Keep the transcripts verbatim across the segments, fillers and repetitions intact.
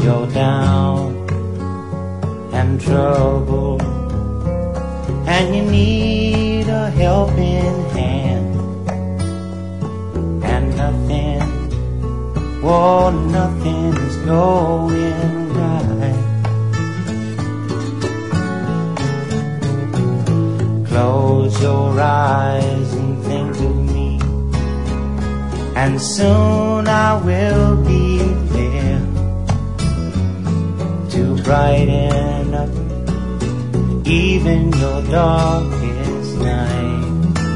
you're down and trouble, and you need a helping hand, and nothing, whoa, nothing's going right. Close your eyes and think of me, and soon I will be there to brighten up even your darkest night.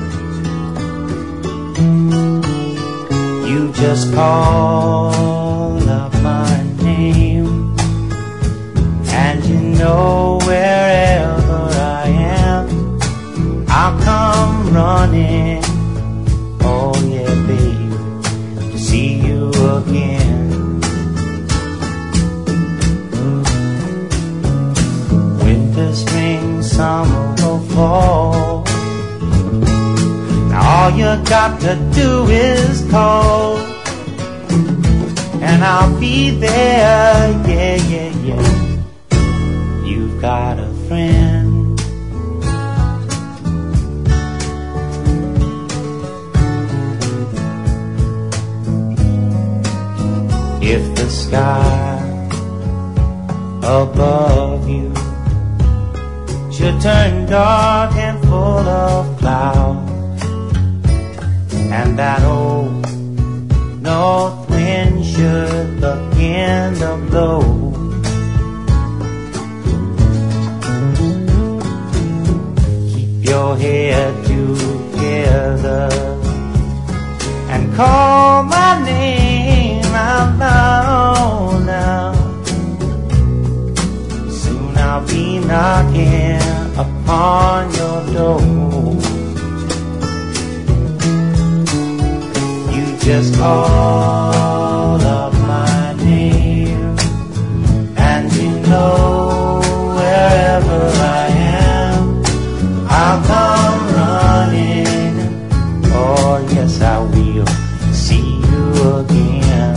You just call up my name, and you know wherever I am, I'll come running. Oh yeah, babe, to see you again. Winter, spring, summer or fall, now all you got to do is call, and I'll be there, yeah, yeah, yeah. You've got a friend. If the sky above you should turn dark and full of clouds, and that old north wind should begin to blow, keep your head together and call my name out loud now. Soon I'll be knocking upon your door. You just call up my name, and you know wherever I am, I'll come running. Oh yes, I will see you again.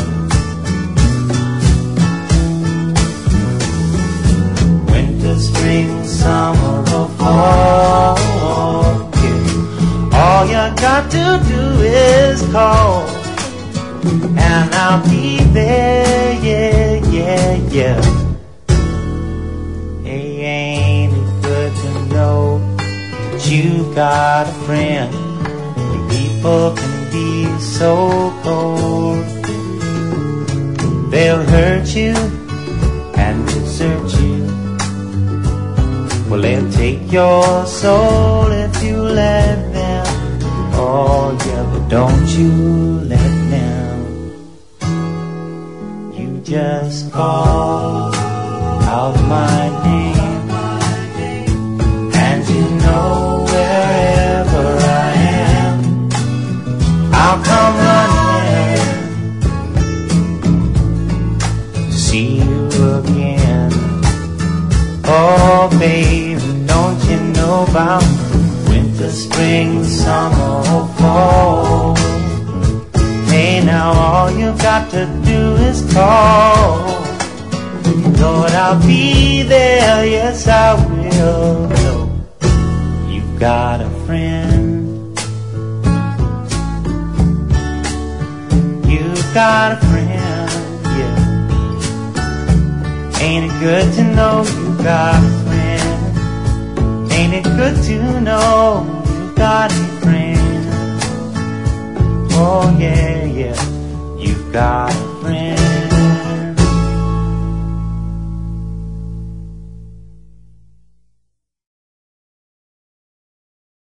Winter, spring, summer or fall, yeah. All you got to do is call, and I'll be there, yeah, yeah, yeah. Hey, ain't it good to know that you got a friend? People can be so cold, they'll hurt you and desert you. Well, they'll take your soul if you let them. Oh yeah, but don't you let them. You just call out my name, and you know wherever I am, I'll come running to see you again. Oh babe, don't you know about winter, spring, summer or fall? Hey, now all you got to do is call. Lord, I'll be there, yes I will. You've got a friend. You've got a friend, yeah. Ain't it good to know you got a friend? Ain't it good to know you got a friend? Oh yeah, yeah, you've got a friend.